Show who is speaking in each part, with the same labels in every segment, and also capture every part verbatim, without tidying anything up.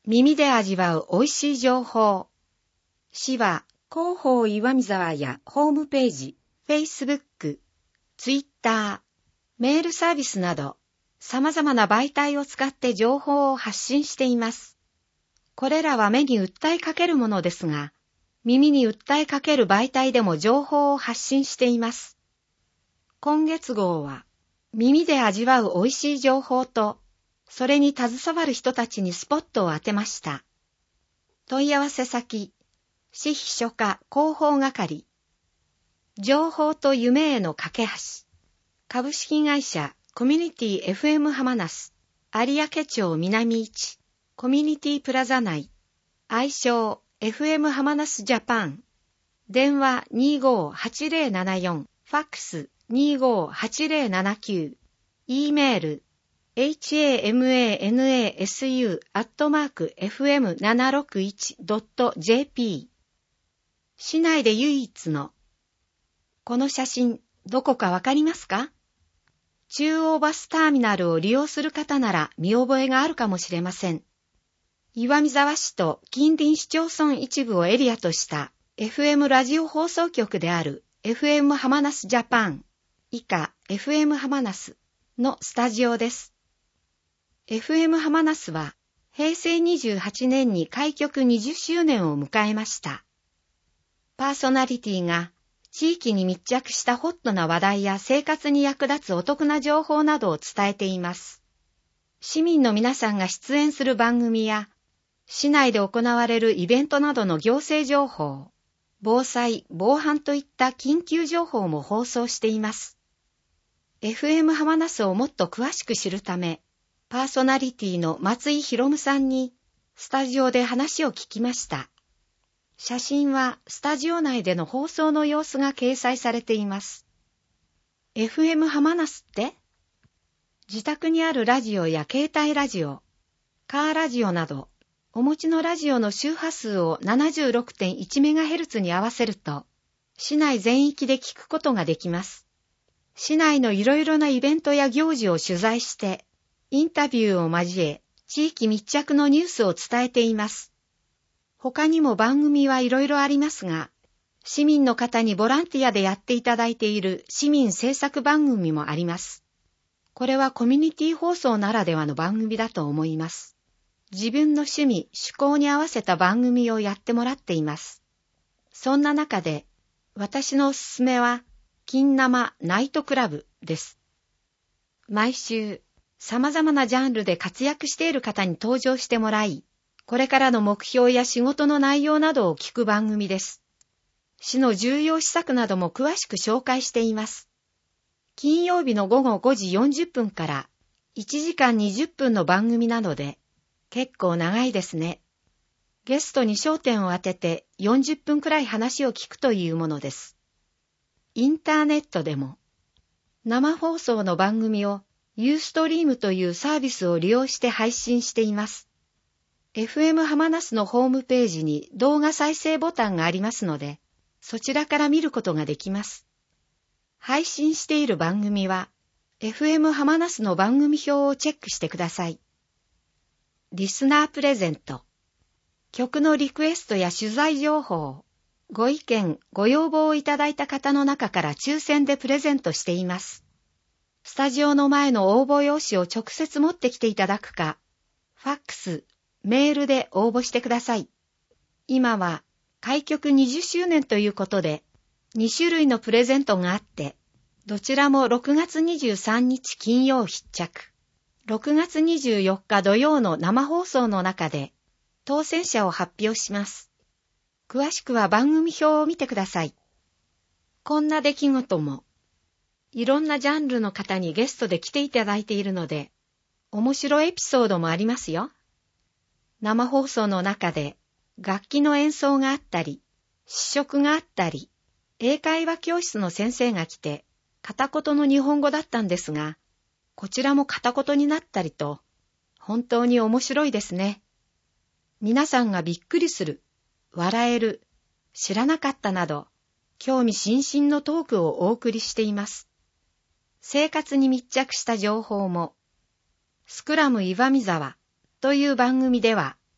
Speaker 1: 耳で味わう美味しい情報。市は広報岩見沢やホームページ、Facebook、Twitter、メールサービスなど様々な媒体を使って情報を発信しています。これらは目に訴えかけるものですが、耳に訴えかける媒体でも情報を発信しています。今月号は耳で味わう美味しい情報と、それに携わる人たちにスポットを当てました。問い合わせ先、市秘書課広報係。情報と夢への架け橋。株式会社コミュニティ エフエム 浜那須、有明町南一、コミュニティプラザ内。愛称 エフエム 浜那須ジャパン。電話 にーごーはちぜろななよん、ファックス にーごーはちぜろななきゅう、E メール エイチエーエムエーエヌエーエスユー アットマーク エフエムななろくいち ドット ジェーピー。市内で唯一の。この写真、どこかわかりますか？中央バスターミナルを利用する方なら見覚えがあるかもしれません。岩見沢市と近隣市町村一部をエリアとした エフエム ラジオ放送局である エフエム 浜那須ジャパン、以下 エフエム 浜那須のスタジオです。エフエム 浜那須はへいせいにじゅうはちねんに開局にじゅっしゅうねんを迎えました。パーソナリティが地域に密着したホットな話題や生活に役立つお得な情報などを伝えています。市民の皆さんが出演する番組や、市内で行われるイベントなどの行政情報、防災・防犯といった緊急情報も放送しています。エフエム 浜那須をもっと詳しく知るため、パーソナリティの松井博夢さんにスタジオで話を聞きました。写真はスタジオ内での放送の様子が掲載されています。エフエム 浜那須って？自宅にあるラジオや携帯ラジオ、カーラジオなど、お持ちのラジオの周波数を ななじゅうろくてんいちメガヘルツ に合わせると、市内全域で聞くことができます。市内のいろいろなイベントや行事を取材して、インタビューを交え、地域密着のニュースを伝えています。他にも番組はいろいろありますが、市民の方にボランティアでやっていただいている市民制作番組もあります。これはコミュニティ放送ならではの番組だと思います。自分の趣味、趣向に合わせた番組をやってもらっています。そんな中で、私のおすすめは、金生ナイトクラブです。毎週、様々なジャンルで活躍している方に登場してもらい、これからの目標や仕事の内容などを聞く番組です。市の重要施策なども詳しく紹介しています。金曜日のごごごじよんじゅっぷんからいちじかんにじゅっぷんの番組なので、結構長いですね。ゲストに焦点を当ててよんじゅっぷんくらい話を聞くというものです。インターネットでも、生放送の番組をユーストリームというサービスを利用して配信しています。エフエム 浜那須のホームページに動画再生ボタンがありますので、そちらから見ることができます。配信している番組は、エフエム 浜那須の番組表をチェックしてください。リスナープレゼント。曲のリクエストや取材情報、ご意見、ご要望をいただいた方の中から抽選でプレゼントしています。スタジオの前の応募用紙を直接持ってきていただくか、ファックス、メールで応募してください。今は開局にじゅっしゅうねんということで、にしゅるいのプレゼントがあって、どちらもろくがつにじゅうさんにち金曜必着、ろくがつにじゅうよっか土曜の生放送の中で、当選者を発表します。詳しくは番組表を見てください。こんな出来事も、いろんなジャンルの方にゲストで来ていただいているので、面白いエピソードもありますよ。生放送の中で楽器の演奏があったり、試食があったり、英会話教室の先生が来て片言の日本語だったんですが、こちらも片言になったりと、本当に面白いですね。皆さんがびっくりする、笑える、知らなかったなど、興味津々のトークをお送りしています。生活に密着した情報も、スクラム岩見沢という番組では、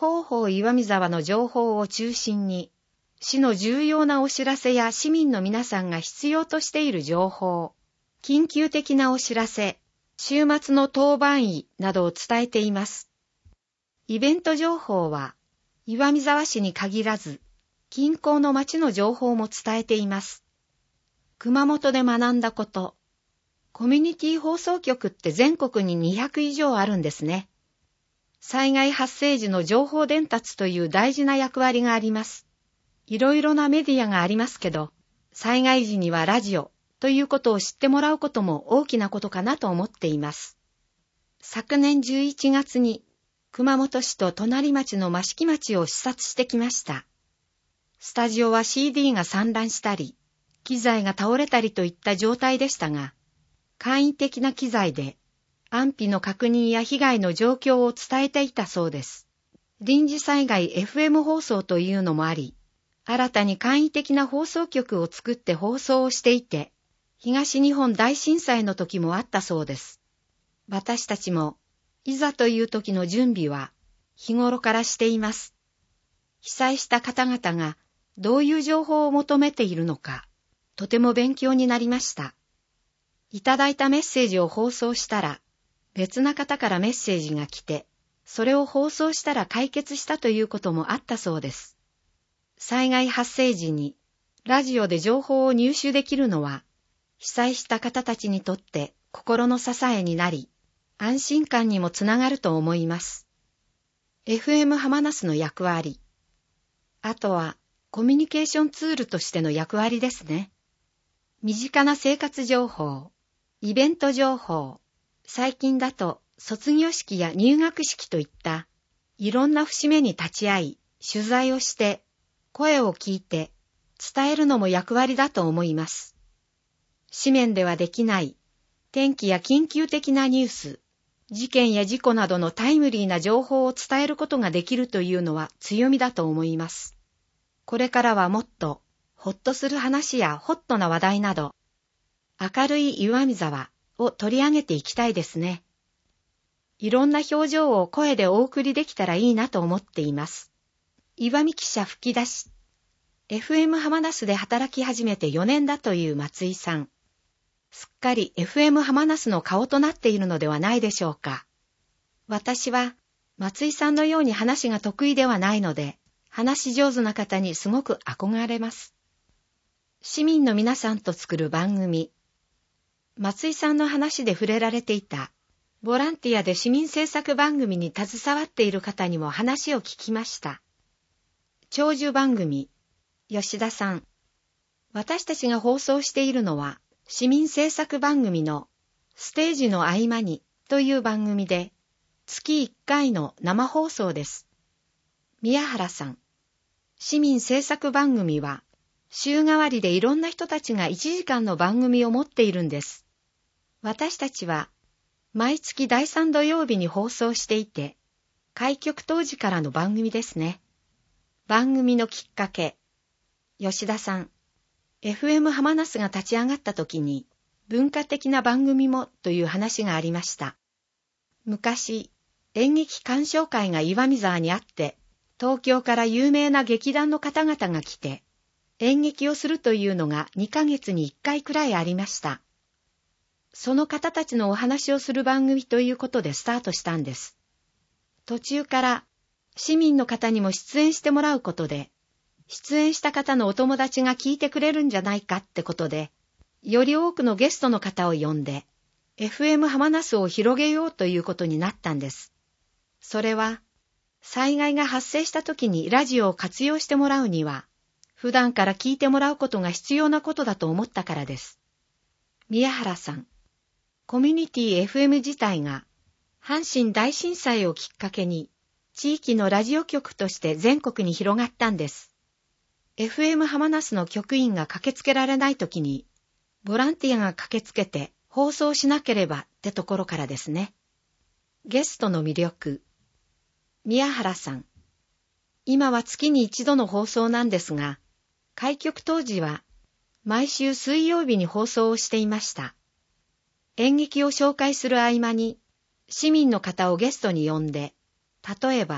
Speaker 1: 広報岩見沢の情報を中心に、市の重要なお知らせや市民の皆さんが必要としている情報、緊急的なお知らせ、週末の当番医などを伝えています。イベント情報は、岩見沢市に限らず、近郊の町の情報も伝えています。熊本で学んだこと、コミュニティ放送局って全国ににひゃく以上あるんですね。災害発生時の情報伝達という大事な役割があります。いろいろなメディアがありますけど、災害時にはラジオということを知ってもらうことも大きなことかなと思っています。昨年じゅういちがつに熊本市と隣町の益城町を視察してきました。スタジオは シーディー が散乱したり、機材が倒れたりといった状態でしたが、簡易的な機材で安否の確認や被害の状況を伝えていたそうです。臨時災害 エフエム 放送というのもあり、新たに簡易的な放送局を作って放送をしていて、東日本大震災の時もあったそうです。私たちも、いざという時の準備は日頃からしています。被災した方々がどういう情報を求めているのか、とても勉強になりました。いただいたメッセージを放送したら、別な方からメッセージが来て、それを放送したら解決したということもあったそうです。災害発生時にラジオで情報を入手できるのは、被災した方たちにとって心の支えになり、安心感にもつながると思います。エフエム 浜那須の役割。あとはコミュニケーションツールとしての役割ですね。身近な生活情報、イベント情報、最近だと卒業式や入学式といったいろんな節目に立ち会い、取材をして声を聞いて伝えるのも役割だと思います。紙面ではできない天気や緊急的なニュース、事件や事故などのタイムリーな情報を伝えることができるというのは強みだと思います。これからはもっとホッとする話やホットな話題など、明るい岩見沢を取り上げていきたいですね。いろんな表情を声でお送りできたらいいなと思っています。岩見記者吹き出し、エフエム 浜那須で働き始めてよねんだという松井さん。すっかり エフエム 浜那須の顔となっているのではないでしょうか。私は松井さんのように話が得意ではないので、話し上手な方にすごく憧れます。市民の皆さんと作る番組。松井さんの話で触れられていた、ボランティアで市民政策番組に携わっている方にも話を聞きました。長寿番組、吉田さん。私たちが放送しているのは、市民政策番組のステージの合間にという番組で、月いっかいの生放送です。宮原さん。市民政策番組は、週替わりでいろんな人たちがいちじかんの番組を持っているんです。私たちは、毎月だいさん土曜日に放送していて、開局当時からの番組ですね。番組のきっかけ。吉田さん。エフエム 浜那須が立ち上がった時に、文化的な番組もという話がありました。昔、演劇鑑賞会が岩見沢にあって、東京から有名な劇団の方々が来て、演劇をするというのがにかげつにいっかいくらいありました。その方たちのお話をする番組ということでスタートしたんです。途中から市民の方にも出演してもらうことで、出演した方のお友達が聞いてくれるんじゃないかってことで、より多くのゲストの方を呼んで、エフエム 浜那須を広げようということになったんです。それは、災害が発生した時にラジオを活用してもらうには、普段から聞いてもらうことが必要なことだと思ったからです。宮原さん、コミュニティ エフエム 自体が、阪神大震災をきっかけに、地域のラジオ局として全国に広がったんです。エフエム 浜那須の局員が駆けつけられないときに、ボランティアが駆けつけて放送しなければってところからですね。ゲストの魅力。宮原さん。今は月に一度の放送なんですが、開局当時は毎週水曜日に放送をしていました。演劇を紹介する合間に、市民の方をゲストに呼んで、例えば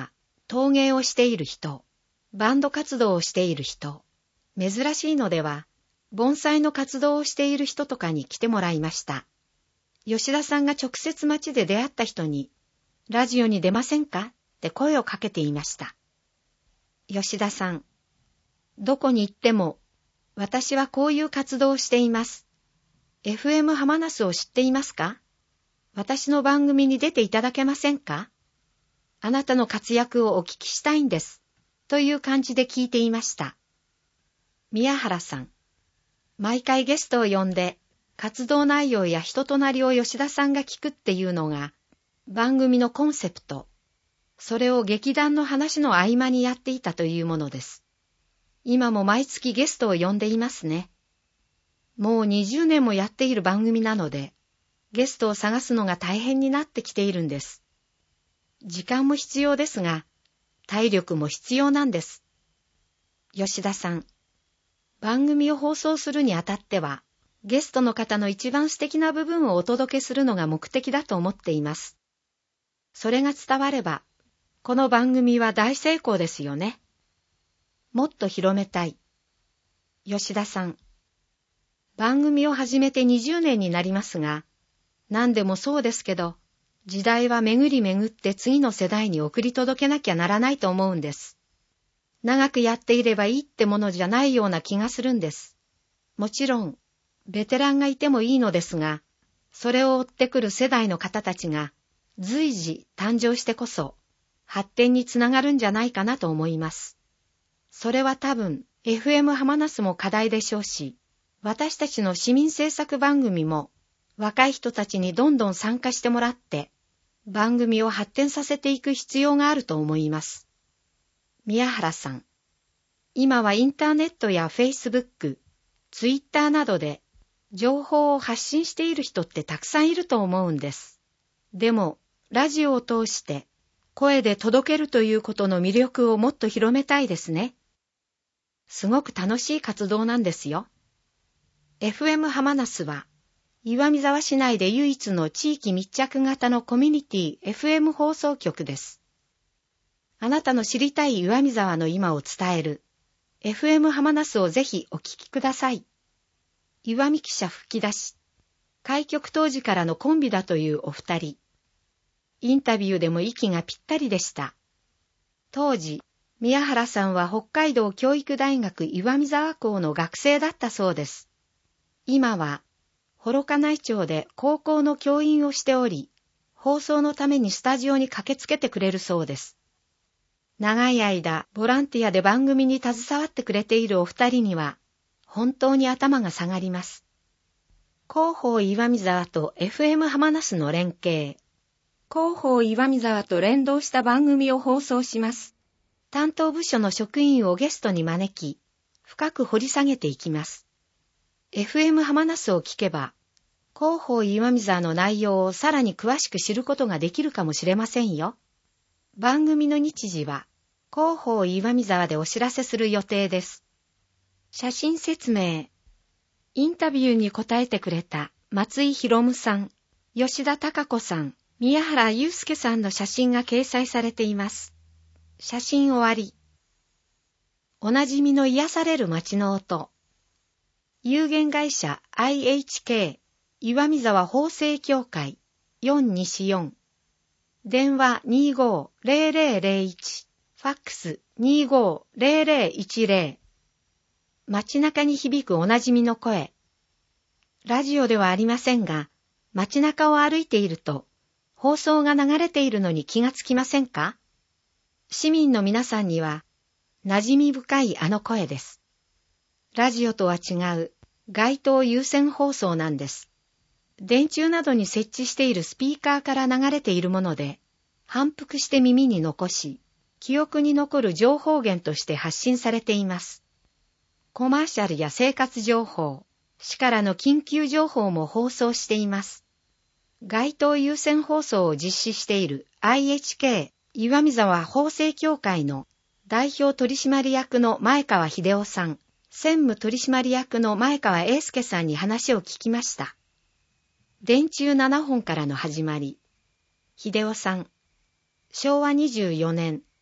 Speaker 1: 陶芸をしている人、バンド活動をしている人、珍しいのでは、盆栽の活動をしている人とかに来てもらいました。吉田さんが直接街で出会った人に、ラジオに出ませんかって声をかけていました。吉田さん、どこに行っても、私はこういう活動をしています。エフエム 浜那須を知っていますか？私の番組に出ていただけませんか？あなたの活躍をお聞きしたいんです。という感じで聞いていました。宮原さん、毎回ゲストを呼んで、活動内容や人となりを吉田さんが聞くっていうのが、番組のコンセプト。それを劇団の話の合間にやっていたというものです。今も毎月ゲストを呼んでいますね。もうにじゅうねんもやっている番組なので、ゲストを探すのが大変になってきているんです。時間も必要ですが、体力も必要なんです。吉田さん、番組を放送するにあたっては、ゲストの方の一番素敵な部分をお届けするのが目的だと思っています。それが伝われば、この番組は大成功ですよね。もっと広めたい。吉田さん、番組を始めてにじゅうねんになりますが、何でもそうですけど、時代は巡り巡って次の世代に送り届けなきゃならないと思うんです。長くやっていればいいってものじゃないような気がするんです。もちろん、ベテランがいてもいいのですが、それを追ってくる世代の方たちが随時誕生してこそ、発展につながるんじゃないかなと思います。それは多分、エフエム 浜那須も課題でしょうし、私たちの市民制作番組も、若い人たちにどんどん参加してもらって、番組を発展させていく必要があると思います。宮原さん、今はインターネットやフェイスブック、ツイッターなどで情報を発信している人ってたくさんいると思うんです。でも、ラジオを通して声で届けるということの魅力をもっと広めたいですね。すごく楽しい活動なんですよ。エフエム 浜那須は、岩見沢市内で唯一の地域密着型のコミュニティ エフエム 放送局です。あなたの知りたい岩見沢の今を伝える エフエム 浜那須をぜひお聞きください。岩見記者吹き出し、開局当時からのコンビだというお二人。インタビューでも息がぴったりでした。当時、宮原さんは北海道教育大学岩見沢校の学生だったそうです。今は、幌加内町で高校の教員をしており、放送のためにスタジオに駆けつけてくれるそうです。長い間、ボランティアで番組に携わってくれているお二人には、本当に頭が下がります。広報岩見沢と エフエム 浜那須の連携。広報岩見沢と連動した番組を放送します。担当部署の職員をゲストに招き、深く掘り下げていきます。エフエム 浜那須を聞けば、広報岩見沢の内容をさらに詳しく知ることができるかもしれませんよ。番組の日時は、広報岩見沢でお知らせする予定です。写真説明。インタビューに答えてくれた松井博夢さん、吉田貴子さん、宮原祐介さんの写真が掲載されています。写真終わり。おなじみの癒される街の音。有限会社 アイエイチケー 岩見沢法制協会よんにしよん。電話 にーごーぜろぜろぜろいち。ファックス にーごーぜろぜろいちぜろ。街中に響くおなじみの声。ラジオではありませんが、街中を歩いていると、放送が流れているのに気がつきませんか？市民の皆さんには、馴染み深いあの声です。ラジオとは違う、街頭有線放送なんです。電柱などに設置しているスピーカーから流れているもので、反復して耳に残し、記憶に残る情報源として発信されています。コマーシャルや生活情報、市からの緊急情報も放送しています。街頭有線放送を実施している アイエイチケー 岩見沢法制協会の代表取締役の前川秀夫さん、専務取締役の前川英介さんに話を聞きました。電柱ななほんからの始まり。秀夫さん、しょうわにじゅうよねん、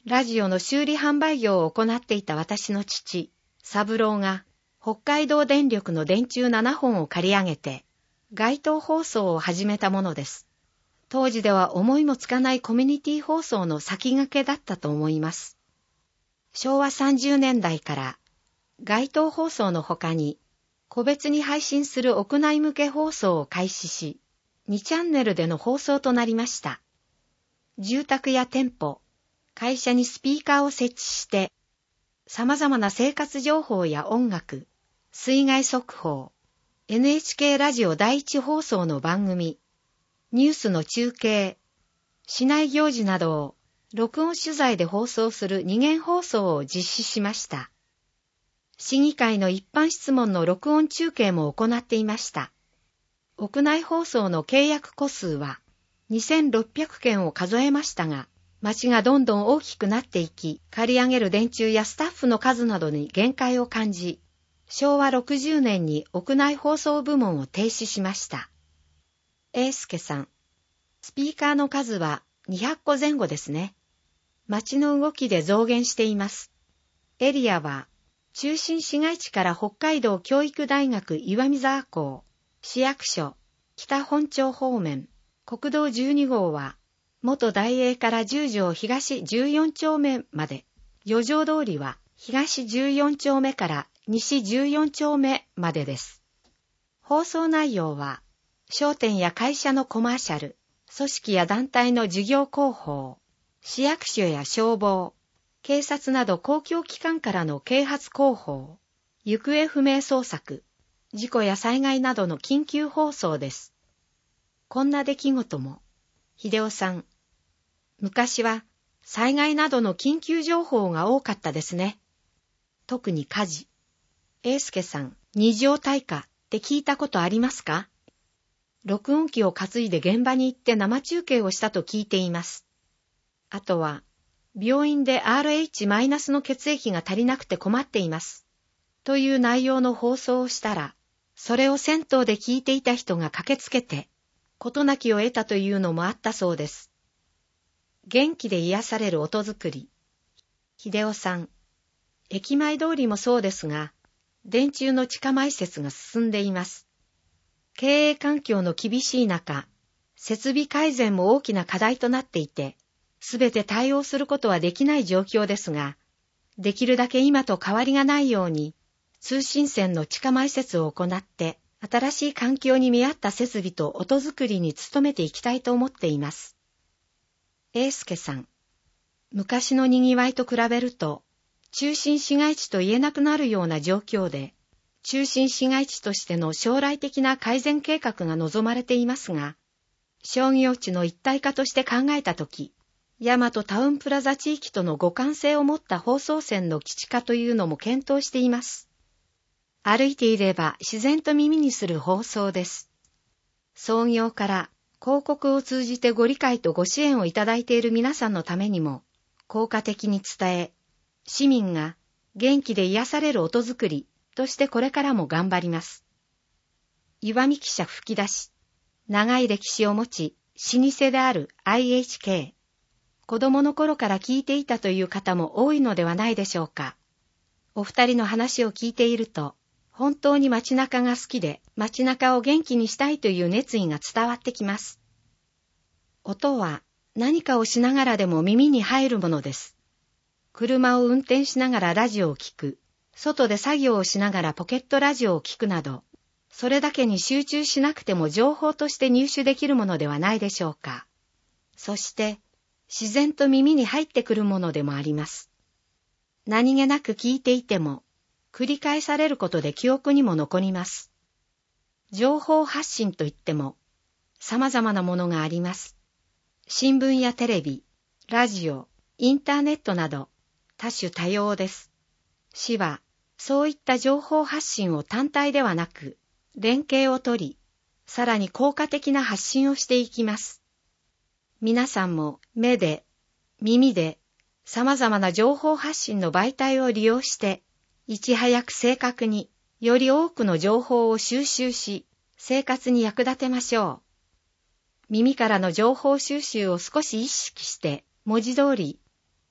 Speaker 1: ラジオの修理販売業を行っていた私の父、三郎が、北海道電力の電柱ななほんを借り上げて、街頭放送を始めたものです。当時では思いもつかないコミュニティ放送の先駆けだったと思います。しょうわさんじゅうねんだいから、街頭放送の他に、個別に配信する屋内向け放送を開始し、にチャンネルでの放送となりました。住宅や店舗、会社にスピーカーを設置して、様々な生活情報や音楽、水害速報、エヌエイチケー ラジオ第一放送の番組、ニュースの中継、市内行事などを録音取材で放送する二元放送を実施しました。市議会の一般質問の録音中継も行っていました。屋内放送の契約戸数はにせんろっぴゃくけんを数えましたが、町がどんどん大きくなっていき、借り上げる電柱やスタッフの数などに限界を感じ、しょうわろくじゅうねんに屋内放送部門を停止しました。英介さん、スピーカーの数はにひゃっこぜん後ですね。町の動きで増減しています。エリアは、中心市街地から北海道教育大学岩見沢校、市役所、北本町方面、国道じゅうにごうは、元大栄から十条東じゅうよんちょうめまで、四条通りは東じゅうよんちょうめから西じゅうよんちょうめまでです。放送内容は、商店や会社のコマーシャル、組織や団体の事業広報、市役所や消防、警察など公共機関からの啓発広報、行方不明捜索、事故や災害などの緊急放送です。こんな出来事も、秀夫さん、昔は災害などの緊急情報が多かったですね。特に火事。英介さん、二条大火って聞いたことありますか？録音機を担いで現場に行って生中継をしたと聞いています。あとは、病院で アールエイチ マイナスの血液が足りなくて困っています。という内容の放送をしたら、それを銭湯で聞いていた人が駆けつけて、事なきを得たというのもあったそうです。元気で癒される音作り。秀夫さん、駅前通りもそうですが、電柱の地下埋設が進んでいます。経営環境の厳しい中、設備改善も大きな課題となっていて、すべて対応することはできない状況ですが、できるだけ今と変わりがないように、通信線の地下埋設を行って、新しい環境に見合った設備と音作りに努めていきたいと思っています。英介さん、昔のにぎわいと比べると、中心市街地と言えなくなるような状況で、中心市街地としての将来的な改善計画が望まれていますが、商業地の一体化として考えたとき、大和タウンプラザ地域との互換性を持った放送線の基地化というのも検討しています。歩いていれば自然と耳にする放送です。創業から広告を通じてご理解とご支援をいただいている皆さんのためにも、効果的に伝え、市民が元気で癒される音作りとしてこれからも頑張ります。岩見記者吹き出し、長い歴史を持ち、老舗である アイエイチケー。子供の頃から聞いていたという方も多いのではないでしょうか。お二人の話を聞いていると、本当に街中が好きで、街中を元気にしたいという熱意が伝わってきます。音は何かをしながらでも耳に入るものです。車を運転しながらラジオを聞く、外で作業をしながらポケットラジオを聞くなど、それだけに集中しなくても情報として入手できるものではないでしょうか。そして、自然と耳に入ってくるものでもあります。何気なく聞いていても、繰り返されることで記憶にも残ります。情報発信といっても、様々なものがあります。新聞やテレビ、ラジオ、インターネットなど、多種多様です。市は、そういった情報発信を単体ではなく、連携をとり、さらに効果的な発信をしていきます。皆さんも目で、耳で、様々な情報発信の媒体を利用して、いち早く正確に、より多くの情報を収集し、生活に役立てましょう。耳からの情報収集を少し意識して、文字通り、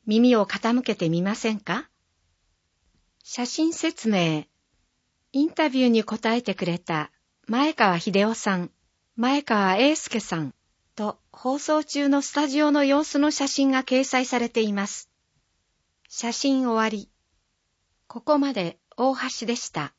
Speaker 1: 耳を傾けてみませんか？写真説明。インタビューに答えてくれた前川秀夫さん、前川英介さんと放送中のスタジオの様子の写真が掲載されています。写真終わり。ここまで大橋でした。